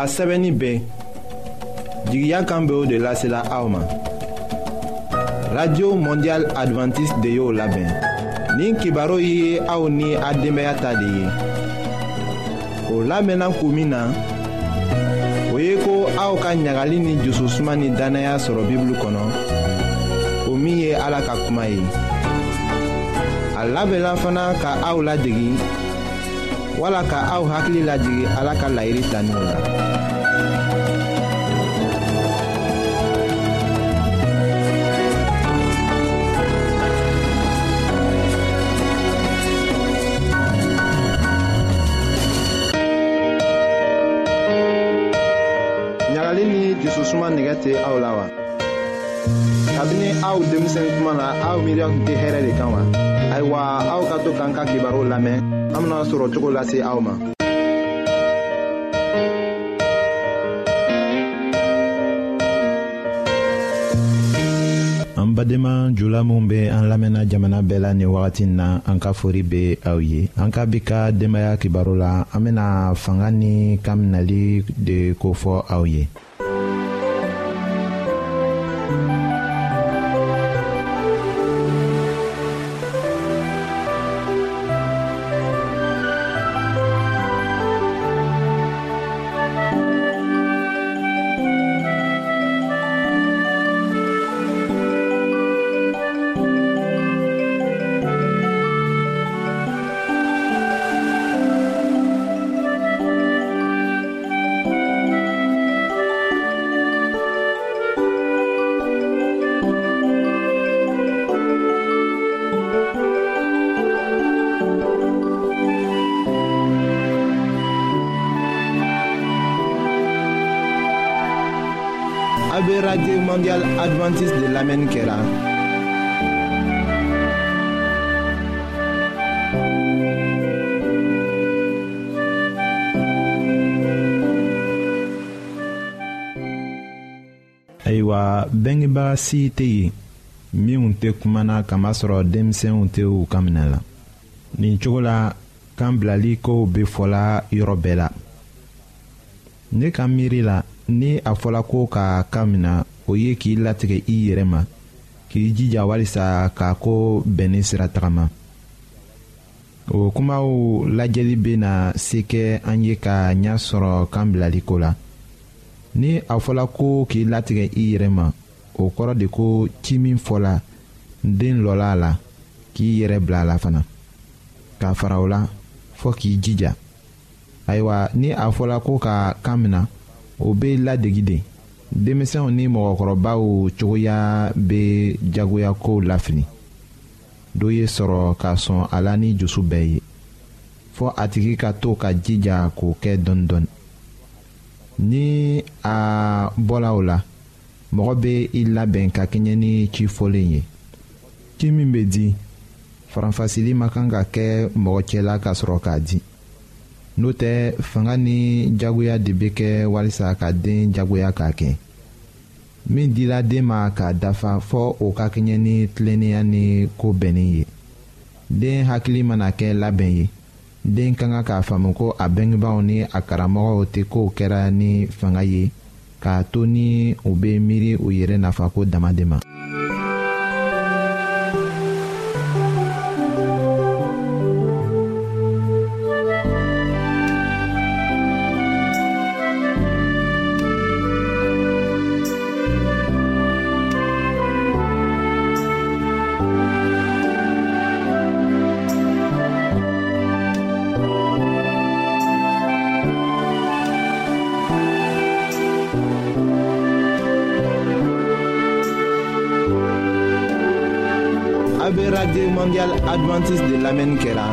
a sɛbɛnni bɛɛ jigiya kan bɛ o de lasela aw ma. Radio Mondial Adventiste de y'o labɛn. Nin kibaru ye aw ni a denbaya ta de ye. O lamɛnna kun min na, o ye ko aw ka ɲagali ni jususuma ni danaya sɔrɔ Bibulu kɔnɔ, o min ye Ala ka kuma ye. A labɛnna fana ka aw ladegi, wala ka aw hakili lajigi Ala ka laɲini taninw la. Ɲagali ni jususuma nɛgɛ tɛ aw la wa? Kabini aw denmisɛn kuma na aw miiriya tun tɛ hɛrɛ de kan wa? Ayiwa, aw ka to k'an ka kibaru lamɛn, an bena sɔrɔ cogo lase aw ma. An badenma jula min bɛ an lamɛnna jamana bɛɛ la nin wagati na, an ka fori bɛ aw ye. An ka bi ka denbaya kibaru la, an bena fanga ni ka minɛli de kofɔ aw ye. Abe Radio Mondial Adventiste de lamɛnni kɛra. Ayiwa, bengebaga si tɛ yen minnu tɛ kumana kamasɔrɔ denmisɛnw tɛ u ka minɛ la. Nin cogo la, kan bilali kow bɛ fɔla yɔrɔ bɛɛ la. Ne ka miiri la, ni a fɔla ko ka kan mina, o ye k'i latigɛ i yɛrɛ ma, k'i jija walisa k'a ko bɛnni sira tagama. O kumaw lajɛli bɛna se kɛ an ye ka ɲɛ sɔrɔ kan bilali ko la. Ni a fɔla ko k'i latigɛ i yɛrɛ ma, o kɔrɔ de ko ci min fɔla den lɔla a la, k'i yɛrɛ bila a la fana. K'a fara o la, fɔ k'i jija. Ayiwa, ni a fɔla ko ka kan mina, o bɛ ladegi de. Denmisɛnw ni mɔgɔkɔrɔbaw cogoya bɛ jagoya kow lafili. Dɔ ye sɔrɔ ka sɔn a la ni dusu bɛɛ ye, fɔ a tigi ka to ka jija k'o kɛ dɔɔni dɔɔni. Ni a bɔla o la, mɔgɔ bɛ i labɛn ka kɛɲɛ ni ci fɔlen ye. Ci min bɛ di, faranfasili ma kan ka kɛ mɔgɔ cɛla ka sɔrɔ k'a di. N'o tɛ, fanga ni jagoya de bɛ kɛ walisa ka den jagoya k'a kɛ. Min dila den ma k'a dafa fɔ o ka kɛɲɛ ni tilennenya ni ko bɛnni ye. Den hakili mana kɛ labɛn ye, den ka kan k'a faamu ko a bɛngebaaw ni a karamɔgɔw tɛ kow kɛra ni fanga ye, k'a to ni u bɛ miiri u yɛrɛ nafako dama de ma. Abe Radio Mondial Adventiste de lamɛnni kɛra.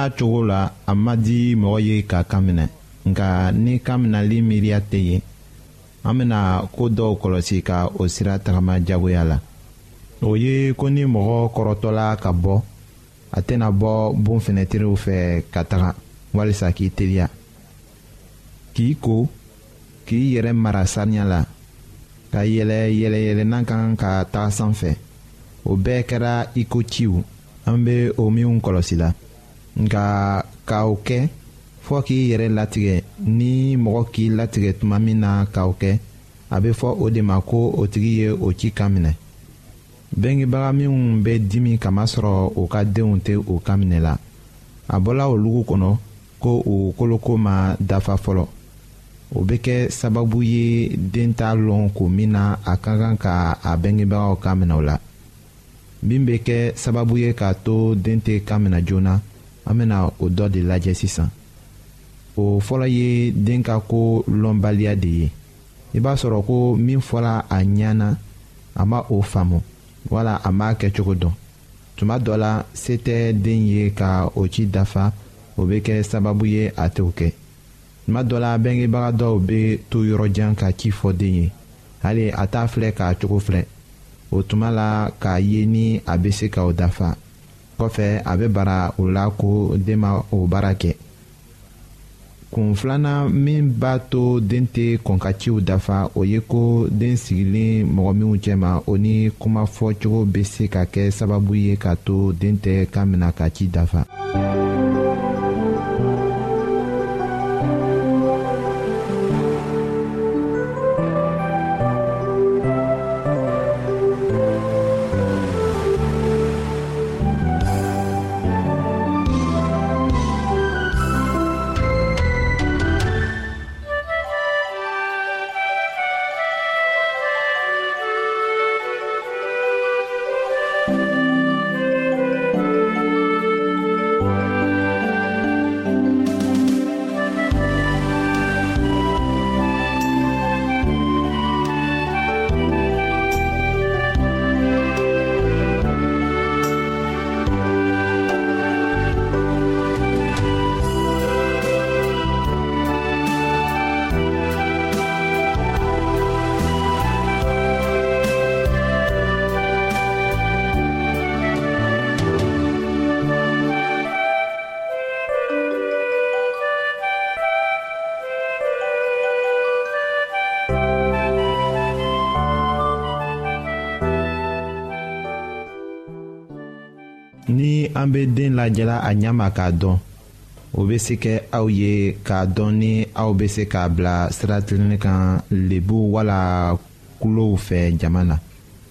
n'a cogo la a ma di mɔgɔ ye ka kan minɛ nka ni kan minɛli miiriya tɛ yen an bɛna ko dɔw kɔlɔsi ka o sira tagama jagoya la o ye ko ni mɔgɔ kɔrɔtɔla ka bɔ a tɛna bɔ bon fenɛtiriw fɛ ka taga walisa k'i teliya k'i ko k'i yɛrɛ mara saniya la ka yɛlɛyɛlɛnan kan ka taga sanfɛ o bɛɛ kɛra i ko ciw an bɛ o minw kɔlɔsi la nka k'o kɛ fɔ k'i yɛrɛ latigɛ ni mɔgɔ k'i latigɛ tuma min na k'o kɛ a bɛ fɔ o de ma ko o tigi ye o ci kan minɛ bengebaga minnu bɛ dimi kamasɔrɔ u ka denw tɛ o kan minɛ la a bɔla o lugu kɔnɔ ko o koloko ma dafa fɔlɔ o bɛ kɛ sababu ye den t'a lɔn ko min na a ka kan ka a bengebagaw kan minɛ o la min bɛ kɛ sababu ye k'a to den tɛ kan minɛ joona an bɛna o dɔ de lajɛ sisan o fɔlɔ ye den ka ko lɔnbaliya de ye i b'a sɔrɔ ko min fɔra a ɲɛna a ma o faamu wala a m'a kɛcogo dɔn tuma dɔ la se tɛ den ye ka o ci dafa o bɛ kɛ sababu ye a t'o kɛ tuma dɔ la bengebaga dɔw bɛ to yɔrɔjan ka ci fɔ den ye hali a t'a filɛ k'a cogo filɛ o tuma la k'a ye ni a bɛ se ka o dafa kɔfɛ a bɛ bara o la ko den ma o baara kɛ kun filanan min b'a to den tɛ kɔn ka ciw dafa o ye ko den sigilen mɔgɔ minnu cɛma o ni kuma fɔcogo bɛ se ka kɛ sababu ye k'a to den tɛ kan minɛ ka ci dafa. Ni an bɛ den lajɛla a ɲɛ ma k'a dɔn o bɛ se kɛ aw ye k'a dɔn ni aw bɛ se k'a bila sira tilenni kan lebu wala kulow fɛ jama na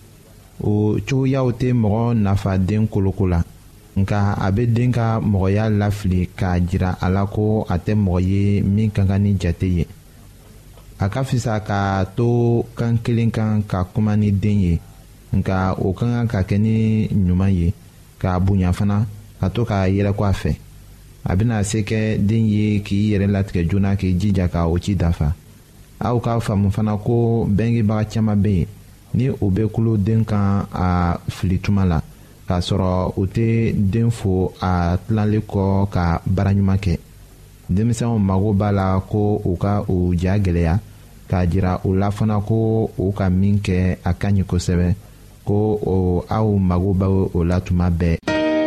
o cogoyaw tɛ mɔgɔ nafa den koloko la nka a bɛ den ka mɔgɔya lafili k'a jira a la ko a tɛ mɔgɔ ye min ka kan ni jate ye a ka fisa k'a to kan kelen kan ka kuma ni den ye nka o ka kan ka kɛ ni ɲuman ye k'a bonya fana ka to k'a yɛlɛko a fɛ a bɛna se kɛ den ye k'i yɛrɛ latigɛ joona k'i jija ka o ci dafa aw k'a faamu fana ko bengebaga caman bɛ yen ni o bɛ kulo den kan a fili tuma la k'a sɔrɔ o tɛ den fo a tilalen kɔ ka baaraɲuman kɛ denmisɛnw mago b'a la ko u ka o ja gɛlɛya k'a jira o la fana ko u ka min kɛ a ka ɲi kosɛbɛ ko aw mago bɛ o la tuma bɛɛ.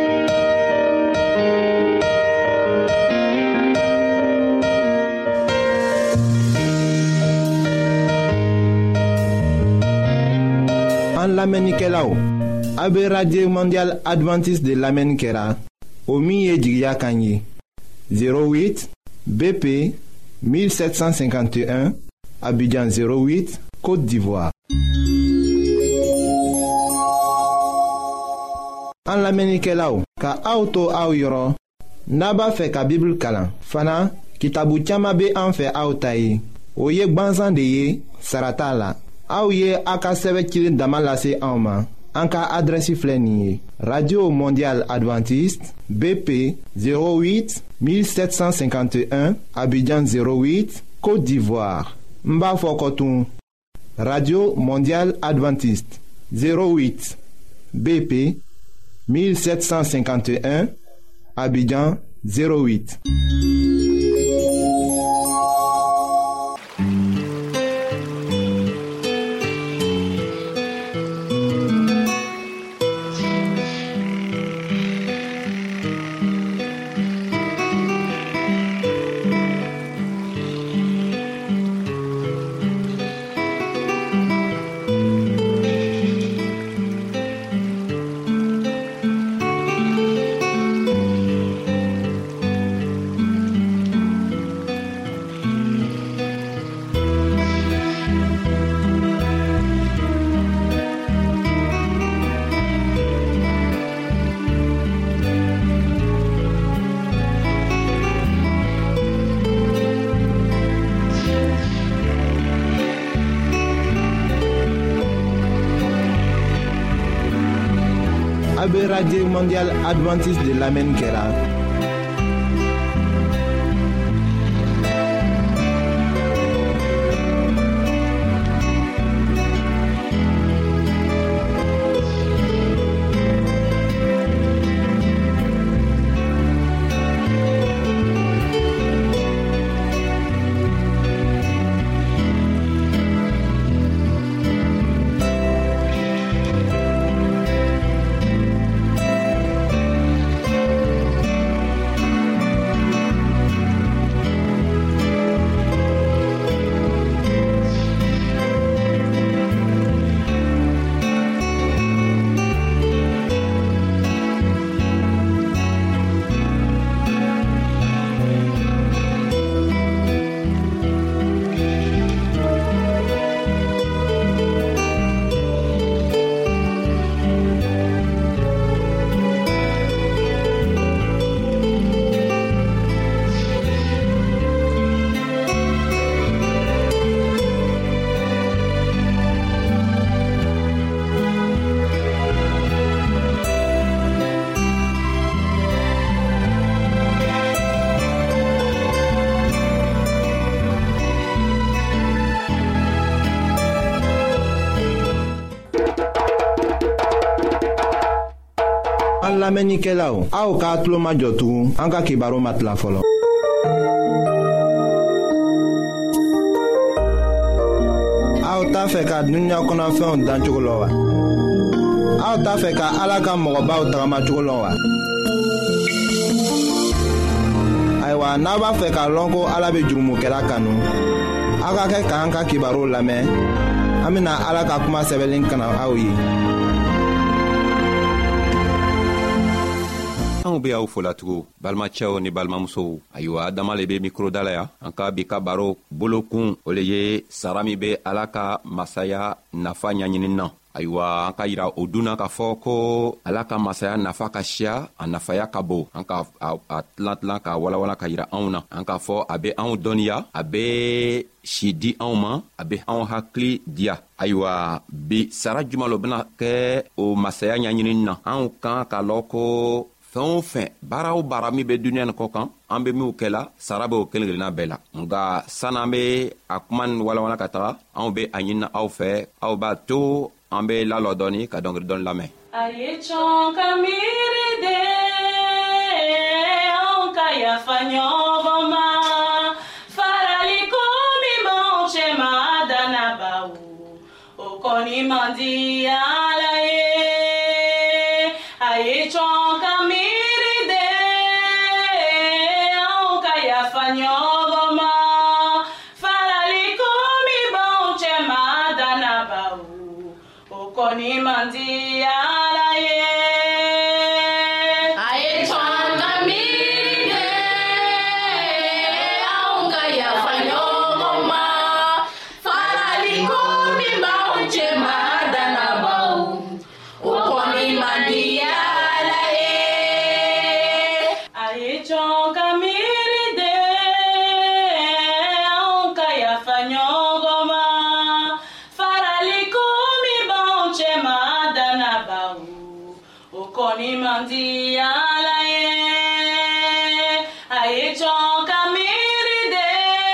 An lamɛnnikɛlaw a bɛ radio mondial adventiste de lamɛnni kɛra o min ye jigiya kan ye 08 BP 1751 Abidjan 08 Côte d'Ivoire. An lamɛnnikɛlaw ka aw to aw yɔrɔ n'a b'a fɛ ka Bible kalan fana kitabu caman bɛ an fɛ aw ta ye o ye gwanzan de ye sara t'a la aw ye a ka sɛbɛn cilen dama lase anw ma an ka adrɛsi filɛ nin ye radio mondial adventiste BP 08 1751 Abidjan 08 Côte d'Ivoire n b'a fɔ kɔtun radio mondial adventiste 08 BP 1751 Abidjan 08. Radio Mondial Adventiste de l'Amen Kera. An lamenikelaw, aw ka tulo majɔ tugun an ka kibaru matila fɔlɔ. Aw t'a fɛ ka dunuya kɔnɔfɛnw dan cogo la wa? Aw t'a fɛ ka Ala ka mɔgɔbaw tagama cogo la wa? Ayiwa, n'a b'a fɛ k'a lɔn ko Ala bɛ jurumokɛla kanu, aw ka kɛ k'an ka kibaru lamɛn. An bɛna Ala ka kuma sɛbɛnlen kana aw ye. Anw be aw folatugu balimacɛw ni balimamusow. Ayiwa, Adama le be mikro da la ya. An ka bi ka baro bolokun o le ye sara min be Ala ka masaya nafa ɲaɲinin na. Ayiwa, an ka yira o dunna k'a fɔ ko Ala ka masaya nafa ka siya, a nafaya ka bon. An ka a tilan ka walawala ka yira anw na. An k'a fɔ a be anw dɔnniya, a be si di anw ma, a be anw hakili diya. Ayiwa, bi sara juman lo bena kɛ o masaya ɲaɲinin na. Anw kan ka lɔn ko fɛn o fɛn, baara o baara min bɛ duniya nin kɔ kan, an bɛ minw kɛla, sara bɛ o kelen kelenna bɛɛ la. Nka san'an bɛ a kuma nin walawala ka taga, anw bɛ a ɲinina aw fɛ, aw b'a to an bɛ lalɔ dɔɔni ka dɔnkili dɔɔni lamɛn. A ye cɔn ka miiri de, anw ka yafa ɲɔgɔn ma, faraliko min b'anw cɛma dannabaw, o kɔni man di Ala ye. A ye cɔn ka miiri de, anw ka yafa ɲɔgɔn ma, faraliko min b'anw cɛma dannabaw, o kɔni man di Ala ye. A ye cɔn ka miiri de, anw ka yafa ɲɔgɔn ma, faraliko min b'anw cɛma dannabaw, o kɔni man di Ala ye. A ye cɔn ka miiri de, anw ka yafa ɲɔgɔn ma, faraliko min b'anw cɛma dannabaw, o kɔni man di Ala ye. A ye cɔn ka miiri de,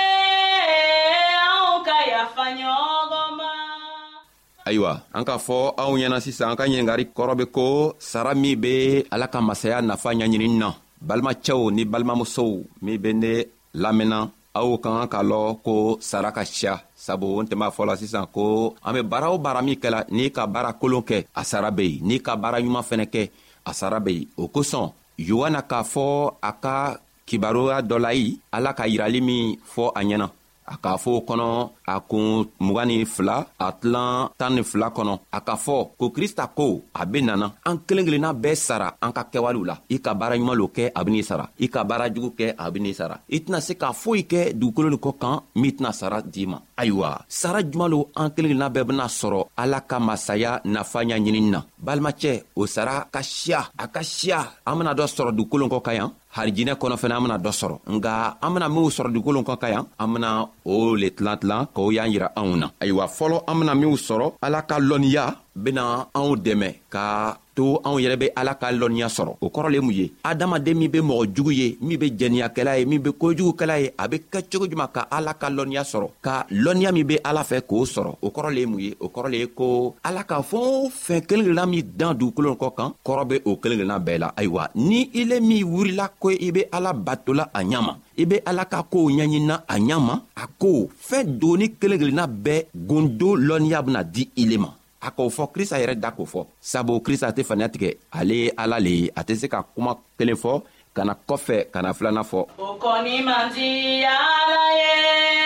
anw ka yafa ɲɔgɔn ma. Ayiwa, an k'a fɔ anw ɲɛna sisan, an ka ɲiningari kɔrɔ be ko sara min be Ala ka masaya nafa ɲaɲinin na. balimacɛw ni balimamusow min be ne lamɛnna aw kan ka lɔ ko sara ka siya sabu n tɛ b'a fɔ la sisan ko an be baara o baara min kɛla n'i ka baara kolon kɛ a sara be yen n'i ka baara ɲuman fɛnɛ kɛ a sara be yen o kosɔn yohana k'a fɔ a ka kibaruya dɔ la ye ala ka yirali min fɔ a ɲɛna a k'a fɔ o kɔnɔ a kun 22 a tilan 12 kɔnɔ a ka fɔ ko krista ko a be nana an kelen kelenna bɛɛ sara an ka kɛwalew la i ka baara ɲuman lo kɛ a ben'i sara i ka baara jugu kɛ a ben'i sara i tɛna se ka foyi kɛ dugukolo nin kɔ kan min tɛna sara d'i ma ayiwa sara juman lo an kelen kelenna bɛɛ bena sɔrɔ ala ka masaya nafa ɲa ɲinini na balimacɛ o sara ka siya a ka siya an bena dɔ sɔrɔ dugukolo kɔ ka yan harijinɛ kɔnɔ fɛnɛ an bena dɔ sɔrɔ nga an bena minw sɔrɔ dugukolo kɔ ka yan an bena o le tilan k'o y'an yira anw na ayiwa fɔlɔ an bena minw sɔrɔ ala ka lɔnniya bena anw dɛmɛ ka to anw yɛrɛ be ala ka lɔnniya sɔrɔ o kɔrɔ le mun ye adamaden min be mɔgɔ jugu ye min be jɛniyakɛla ye min be kojugukɛla ye a be kɛ cogo juman ka ala ka lɔnniya sɔrɔ ka lɔnniya min be ala fɛ k'o sɔrɔ o kɔrɔ le mun ye o kɔrɔ le ye ko ala ka fɛn fɛn kelen kelenna min dan dugukolo kɔ kan kɔrɔ be o kelen kelenna bɛɛ la ayiwa ni i le min wurila ko i be ala batola a ɲama i be ala ka koow ɲaɲinina a ɲama a ko fɛn doni kelen kelenna bɛɛ gundo lɔnniya bena di i le ma a k'o fɔ krista yɛrɛ da k'o fɔ sabu krista tɛ faniya tigɛ ale ye ala le ye a tɛ se ka kuma kelen fɔ ka na kɔfɛ ka na filanan fɔ o kɔni man di ala ye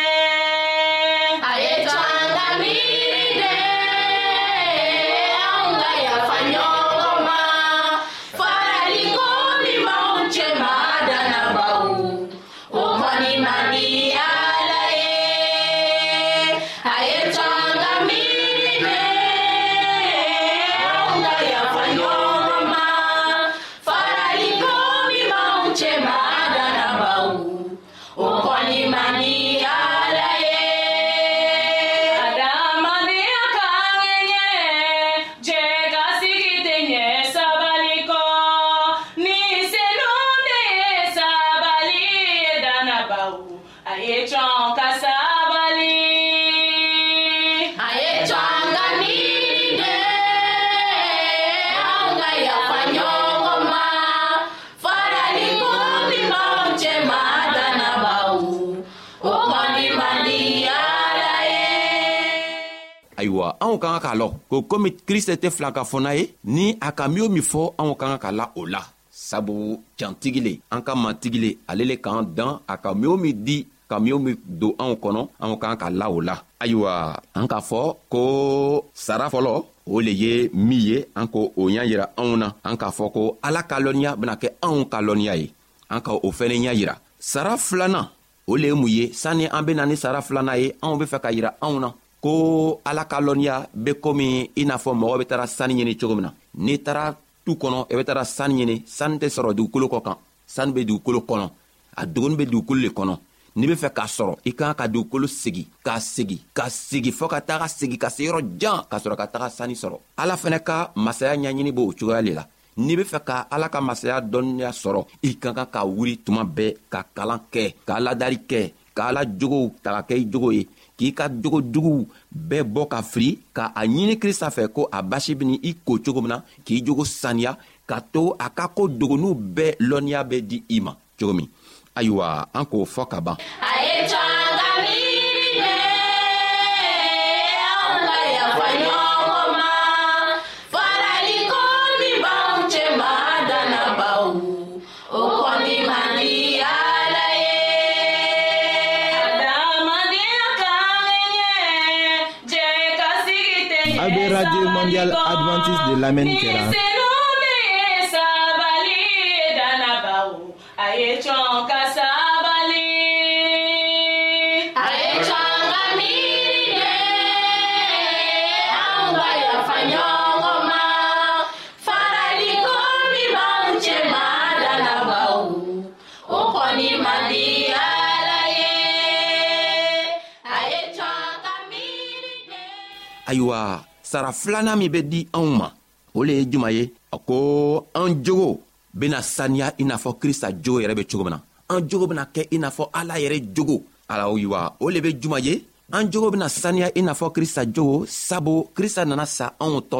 a ye to an ka miiri de anw ka yafa ɲɔgɔn ma faraliko min b'anw cɛma dannabaw o kɔni man di ala ye a ye to an ka miiri de anw ka yafa ɲɔgɔn ma faraliko min b'anw cɛma dannabaw o kɔni man di ala ye. Adamadenya ka ŋɛɲɛ jɛ ka sigi tɛ ɲɛ sabali kɔ ni senu de ye sabali ye dannabaw a ye cɔn ka sabali a ye cɔn ka miiri de anw ka yafa ɲɔgɔn ma faraliko min b'anw cɛma dannabaw o kɔni man di ala ye. ayiwa anw ka kan k'a lɔn ko komi krista tɛ fila ka fɔ n'a ye ni a ka min o min fɔ anw ka kan ka la o la sabu jantigi le an ka mantigi le ale le k'an dan a ka min o min di ka min o min don anw kɔnɔ anw ka kan ka la o la ayiwa an k'a fɔ ko sara fɔlɔ o le ye min ye an ko o ɲa yira anw na an k'a fɔ ko ala ka lɔnniya bena kɛ anw ka lɔnniya ye an ka o fɛnɛ ɲa yira sara filanan o le ye mun ye sanni an bena ni sara filanan ye anw be fɛ ka yira anw na ko ala ka lɔnniya be komi i n'a fɔ mɔgɔ be tara sani ɲini cogo min na n'i tara tu kɔnɔ i be tara sani ɲini sani tɛ sɔrɔ dugukolo kɔ kan sani be dugukolo kɔnɔ a dogoni be dugukolo le kɔnɔ n'i be fɛ k'a sɔrɔ i kan ka dugukolo segi k'a segi fɔɔ ka taga segi ka se yɔrɔ jan ka sɔrɔ ka taga sani sɔrɔ ala fɛnɛ ka masaya ɲaɲini b'o cogoya le la n'i be fɛ ka ala ka masaya dɔnniya sɔrɔ i ka kan ka wuri tuma bɛɛ ka kalan kɛ ka ladari kɛ ka ala jogow ta ka kɛ i jogo ye k'i ka jogo juguw bɛɛ bɔ ka firi ka a ɲini krista fɛ ko a basi beni i ko cogo min na k'i jogo saniya ka to a ka ko dogoniw bɛɛ lɔnniya bɛ di i ma cogo min ayiwa an k'o fɔ ka ban a ye to an ka miiri de anw ka yafa ɲɔgɔn ma faraliko min b'anw cɛma dannabaw o kɔni man di ala ye. Adamadenya ka ŋɛɲɛ jɛ ka sigi tɛ ɲɛ AB Radio Mondiale Adventiste de l'Amen kɛra ni senu de ye sabali ye dannabaw a ye cɔn ka sabali a ye cɔn ka miiri de anw ka yafa ɲɔgɔn ma faraliko min b'anw cɛma dannabaw o kɔni man di ala ye a ye cɔn ka miiri de. ayiwa sara filanan min be di anw ma o le ye juman ye a ko an jogo bena saniya i n'a fɔ krista jogo yɛrɛ be cogo min na an jogo bena kɛ i n'a fɔ ala yɛrɛ jogo ayiwa o le be juman ye an jogo bena saniya i n'a fɔ krista jogo sabu krista nana sa anw tɔ le la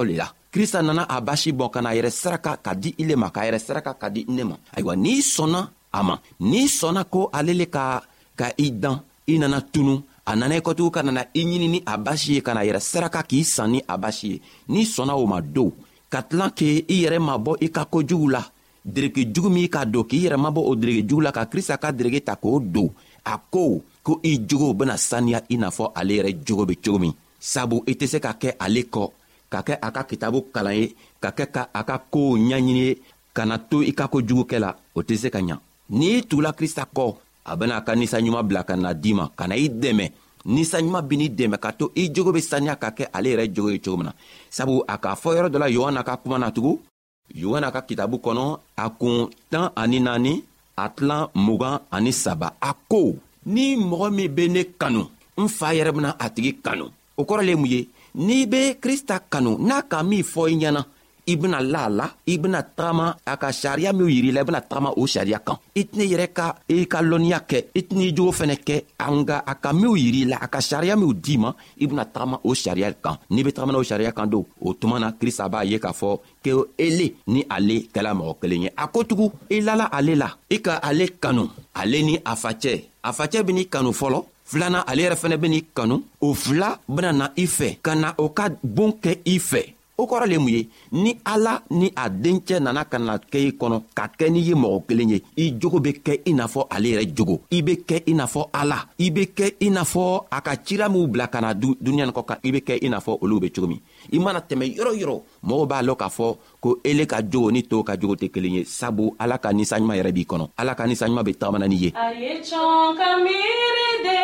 krista nana a basi bɔn ka na yɛrɛ saraka ka di ile ma k'a yɛrɛ saraka ka di ne ma. ayiwa n'i sɔnna a ma, n'i sɔnna ko ale le ka i dan, i nana tunu, a nana i kɔtugu ka nana i ɲini ni a basi ye ka na yɛrɛ saraka k'i san ni a basi ye. n'i sɔnna o ma don ka tilan k'i yɛrɛ mabɔ i ka kojugu la, dereke jugu min ka don k'i yɛrɛ mabɔ o dereke jugu la ka krista ka dereke ta k'o don, a ko i jogo bena saniya i n'a fɔ ale yɛrɛ jogo be cogo min. sabu i tɛ se ka kɛ ale kɔ, ka kɛ a ka kitabu kalan ye, ka kɛ ka a ka koow ɲaɲini ye, ka na to i ka kojugukɛ la, o tɛ se ka ɲa. n'i tugula krista kɔ, a bena a ka ninsanɲuman bila ka na di ma, ka na i dɛmɛ. ninsanɲuman ben'i dɛmɛ ka to i jogo be saniya ka kɛ ale yɛrɛ jogo ye cogo min na. sabu a k'a fɔ yɔrɔ dɔ la yohana ka kuma na tugun, yohana ka kitabu kɔnɔ a kun 14 a tilan 23 a ko, ni mɔgɔ min be ne kanu, n fa yɛrɛ bena a tigi kanu. o kɔrɔ le mun ye? n'i be krista kanu, n'a ka min fɔ i ɲɛna, i bena la la, i bena tagama a ka sariya min yiri la, i bena tagama o sariya kan. i tɛnɛ yɛrɛ ka i ka lɔnniya kɛ, i tɛnɛ i jogo fɛnɛ kɛ, nga a ka min yiri la, a ka sariya min d'i ma, i bena tagama o sariya kan. n'i be tagamana o sariya kan don, o tuma na krista b'a ye k'a fɔ ke ele ni ale kɛla mɔgɔ kelen ye. a ko tugun i lala ale la, i ka ale kanu, ale ni a facɛ. a facɛ ben'i kanu fɔlɔ, filanan ale yɛrɛ fɛnɛ ben'i kanu, o fila bena na i fɛ ka na o ka bon kɛ i fɛ. o kɔrɔ le mun ye? ni ala ni a dencɛ nana ka na kɛ i kɔnɔ ka kɛ n'i ye mɔgɔ kelen ye, i jogo be kɛ i n'a fɔ ale yɛrɛ jogo, i be kɛ i n'a fɔ ala, i be kɛ i n'a fɔ a ka cira minw bila ka na duniɲa nin kɔ kan, i be kɛ i n'a fɔ olu be cogo min. i mana tɛmɛ yɔrɔ yɔrɔ, mɔgɔw b'a lɔn k'a fɔ ko ele ka jogo ni tɔw ka jogo tɛ kelen ye. sabu ala ka ninsanɲuman yɛrɛ b'i kɔnɔ, ala ka ninsanɲuman be tagamana n'i ye. a ye cɔn ka miiri de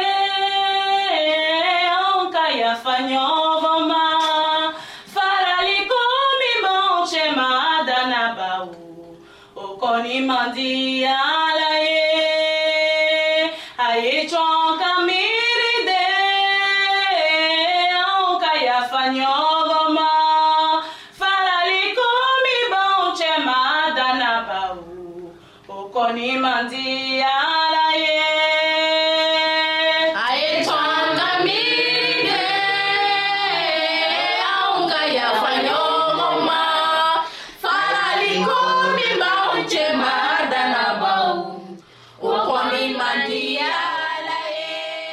anw ka yafa ɲɔgɔn ma, faraliko min b'anw cɛma dannabaw, o kɔni man di ala ye. a ye cɔn ka miiri de anw ka yafa ɲɔgɔn ma, faraliko min b'anw cɛma dannabaw, o kɔni man di ala ye. a ye cɔn ka miiri de anw ka yafa ɲɔgɔn ma, faraliko min b'anw cɛma dannabaw, o kɔni man di ala ye.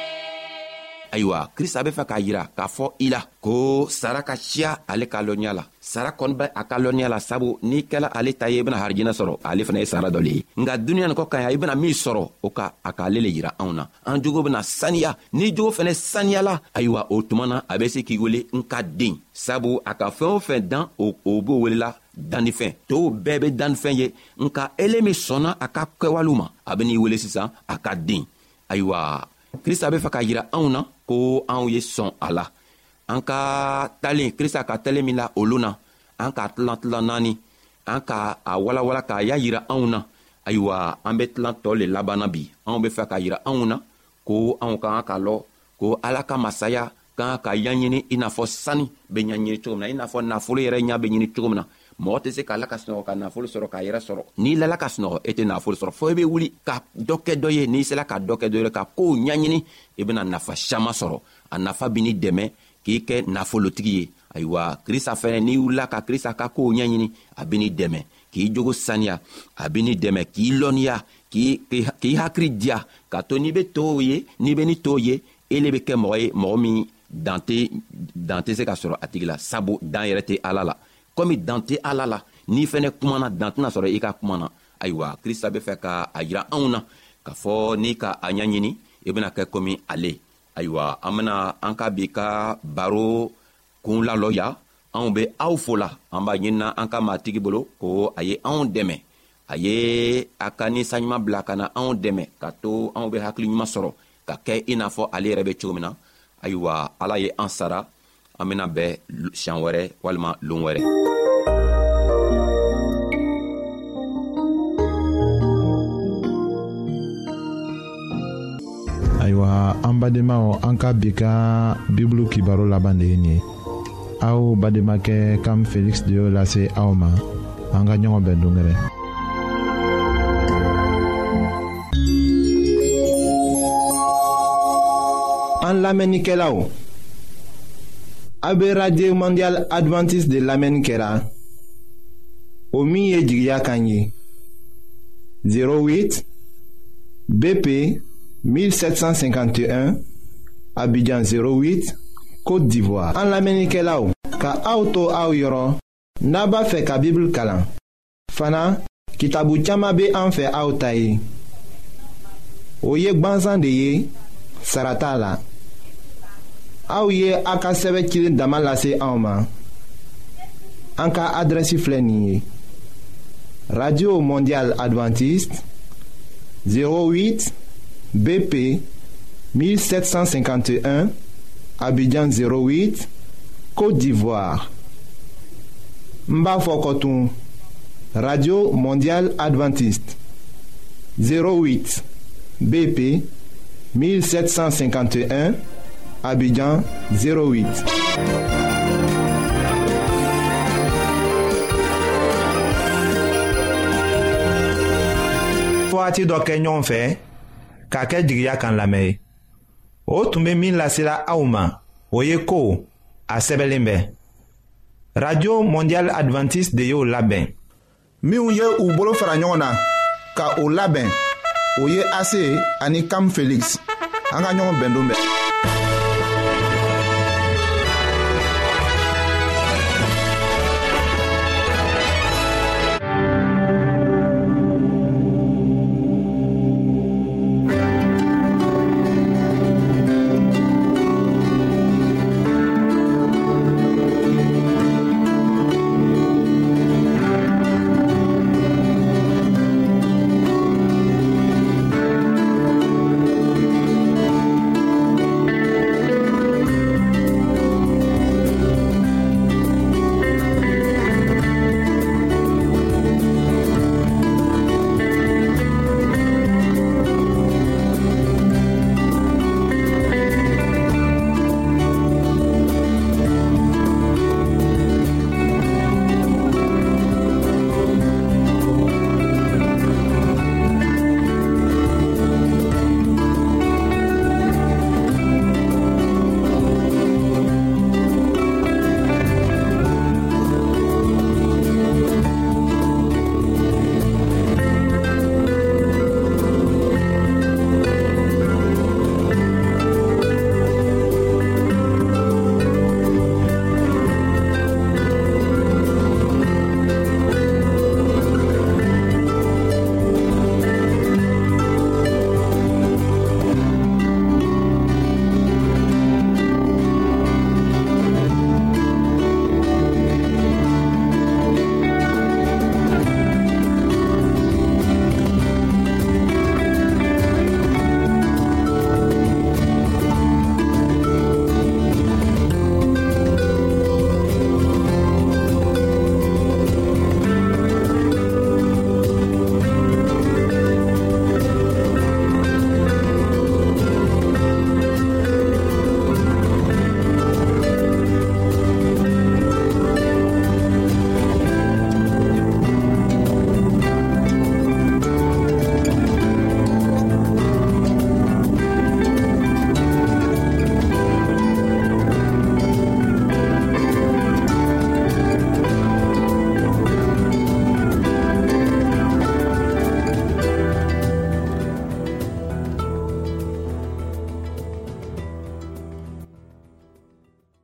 ayiwa krista be fɛ k'a yira k'a fɔ i la ko sara ka siya ale ka lɔnniya la. sara kɔni bɛ a ka lɔnniya la, sabu n'i kɛla ale ta ye i bena harijinɛ sɔrɔ, ale fana ye sara dɔ le ye. nga duniɲa nin kɔ kan ya i bena min sɔrɔ, o ka a k'ale le yira anw na. an jogo bena saniya. n'i jogo fɛnɛ saniyala, ayiwa o tuma na a be se k'i wele n ka den, sabu a ka fɛn o fɛn dan o b'o welela dannifɛn. tow bɛɛ be dannifɛn ye, nka ele min sɔnna a ka kɛwalew ma, a ben'i wele sisan a ka den. ayiwa krista be fɛ k'a yira anw na ko anw ye sɔn a la. an ka talen, krista ka talen min la olu na, an k'a tilan 4, an k'a walawala k'a y'a yira anw na. ayiwa an be tilan tɔ le labanna bi. anw be fɛ k'a yira anw na ko anw ka kan k'a lɔn ko ala ka masaya kan ka ɲaɲini i n'a fɔ sani be ɲaɲini cogo min na, i n'a fɔ nafolo yɛrɛ ɲa be ɲini cogo min na. mɔgɔ tɛ se k'ala ka sunɔgɔ ka nafolo sɔrɔ k'a yɛrɛ sɔrɔ. n'i lala ka sunɔgɔ e tɛ nafolo sɔrɔ, fɔ i be wuli ka dɔ kɛ dɔ ye. n'i sela ka dɔ kɛ dɔ ye ka koow ɲaɲini, i bena nafa saman sɔrɔ. a nafa b'i dɛmɛ k'i kɛ nafolotigi ye. ayiwa krista fɛnɛ n'i wulila ka krista ka koow ɲaɲini, a b'i dɛmɛ k'i jogo saniya, a b'i dɛmɛ k'i lɔnniya, k'i hakili diya, ka to n'i be tow ye, n'i be ni tow ye, ele be kɛ mɔgɔ ye mɔgɔ min dan tɛ se ka sɔrɔ a tigi la, sabu dan yɛrɛ tɛ ala la. komi dan tɛ ala la, n'i fɛnɛ kumana dan tɛna sɔrɔ i ka kuma na. ayiwa krista be fɛ ka a yira anw na k'a fɔ n'i ka a ɲaɲini, i bena kɛ komi ale. ayiwa an bena an ka bi ka baro kun lalɔ ya. anw be aw fola, an b'a ɲinina an ka matigi bolo ko a ye anw dɛmɛ, a ye a ka ninsanɲuman bila ka na anw dɛmɛ ka to anw be hakili ɲuman sɔrɔ ka kɛ i n'a fɔ ale yɛrɛ be cogo min na. ayiwa ala ye an sara, an bena bɛn siɲan wɛrɛ walima loon wɛrɛ. ayiwa an badenmaw, an ka bi ka bibulu kibaro laban de ye nin ye. aw bademakɛ kam feliksi de y'o lase aw ma. an ka ɲɔgɔn bɛn dongɛrɛ. an lamɛnnikɛlaw, Abe Radio Mondial Adventiste de l'Amen Kera. Omi Yedjiya Kanyi 08 BP 1751 Abidjan 08 Côte d'Ivoire. En l'Amen Kelao ka auto au yoro naba fe ka Bible kalan. Fana kitabu chama be an fe autayi. Oye gbanzan de ye sarata la. Aouye aka sɛbɛ cilen dama lase anw ma. An ka adrɛsi filɛ nin ye. Radio Mondial Adventiste 08 BP 1751 Abidjan 08 Côte d'Ivoire. Mba Fokotun Radio Mondial Adventiste 08 BP 1751 Abidjan 08. Waati dɔ kɛ ɲɔgɔn fɛ k'a kɛ jigiya kan lamɛn. O tun bɛ min lasela aw ma, o ye ko a sɛbɛnlen bɛ. Radio Mondial Adventiste de y'o labɛn. Minnu ye u bolo fara ɲɔgɔn na ka o labɛn, o ye AC ani Cam Felix. An ka ɲɔgɔn bɛn don bɛɛ.